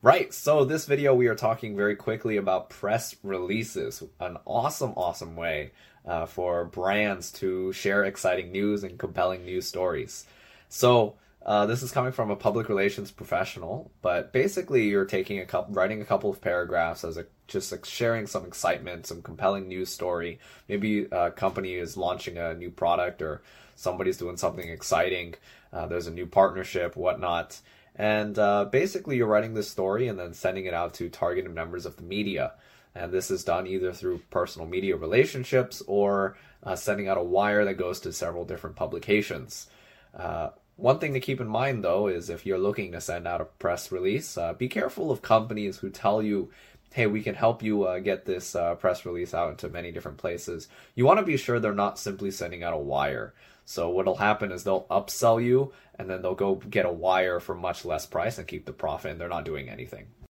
Right, so this video we are talking very quickly about press releases, an awesome way for brands to share exciting news and compelling news stories. So this is coming from a public relations professional, but basically you're taking writing a couple of paragraphs as just like sharing some excitement, some compelling news story. Maybe a company is launching a new product or somebody's doing something exciting. There's a new partnership, whatnot. And basically, you're writing this story and then sending it out to targeted members of the media. And this is done either through personal media relationships or sending out a wire that goes to several different publications. One thing to keep in mind, though, is if you're looking to send out a press release, be careful of companies who tell you, hey, we can help you get this press release out into many different places. You want to be sure they're not simply sending out a wire. So what'll happen is they'll upsell you and then they'll go get a wire for much less price and keep the profit, and they're not doing anything.